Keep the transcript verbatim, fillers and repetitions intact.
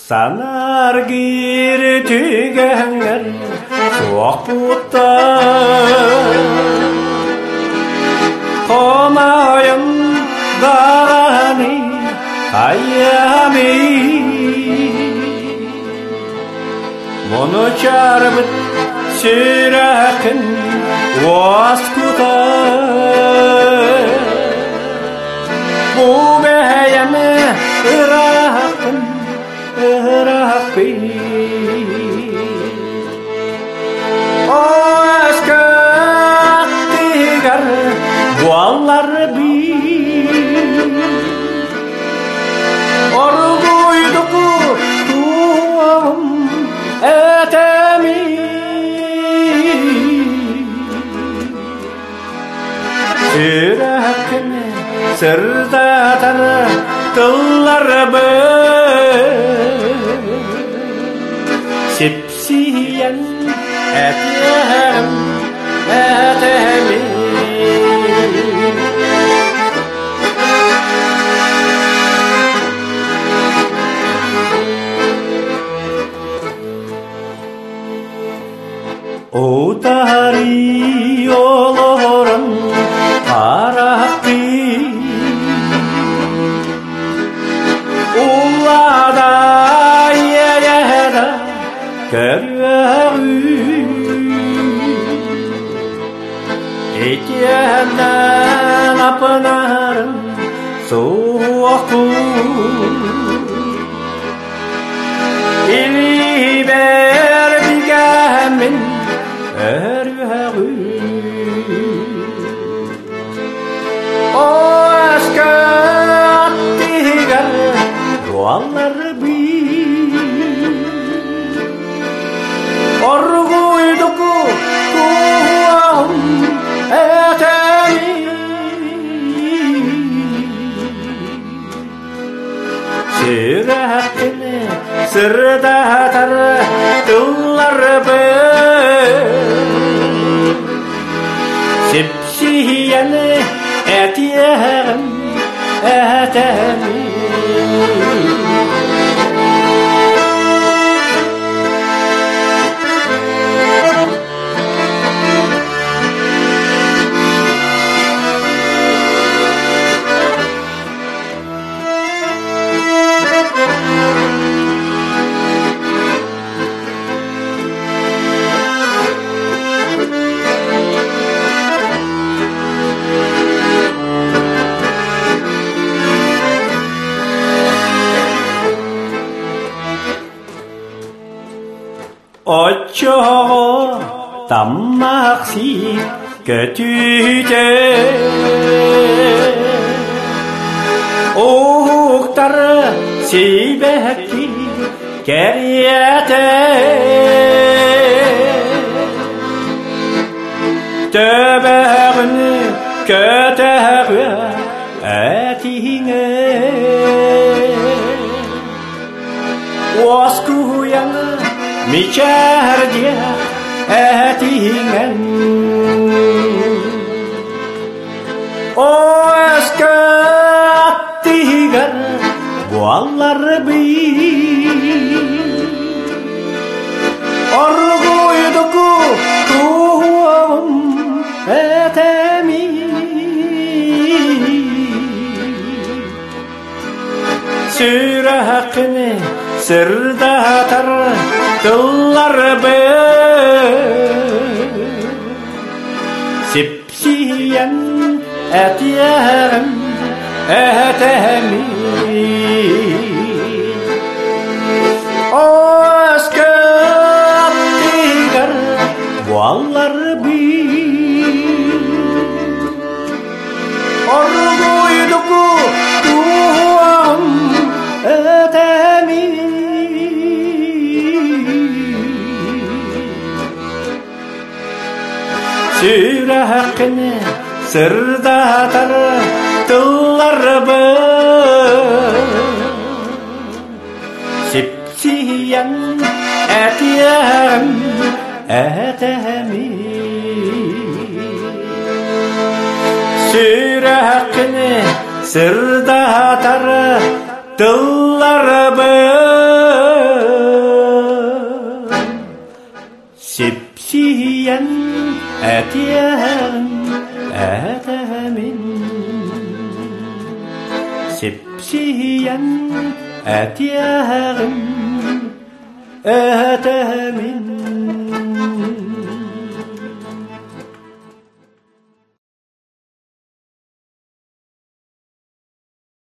Санар гир түйгәңгәр суак бутта Комайым дағаны айями Мұны чарбыт сүрәкін уаскута Бұ бәйәмі ырақын ырақпи О әскәк тигәр буаллар би Оргойдуку туам әтәми Сүрәкіне сырдатар тыллар бы Сепсиян әтәм әтәми Отари олорым қарақпи Улада егеда көргү Екеннен апынарым суаку Или бер бигәмин өргү О әскәк тигәр буаллар би Оргойдуку туам әтәми Сүрәкіне сырдатар тыллар бы Сепсияны әтәм әтәми Очоғо таммақси көтүйде Оғықтары сейбәкки кәрияте Төбәғіні көтәғі әтіңе Оскуяны Мичәрдия әтиңен О әскәк тигәр буаллар би Оргойдуку туам әтәми Сүрәкіне сырдатар тыллар бы Сепсиян әтәм әтәми О әскәк тигәр буаллар би Оргойдуку туам әтәми Сүрәкіне сырдатар тыллар бы Сепсиян әтәм әтәми Сүрәкіне сырдатар тыллар бы әтияғым әтәмін сепсиян әтияғым әтәмін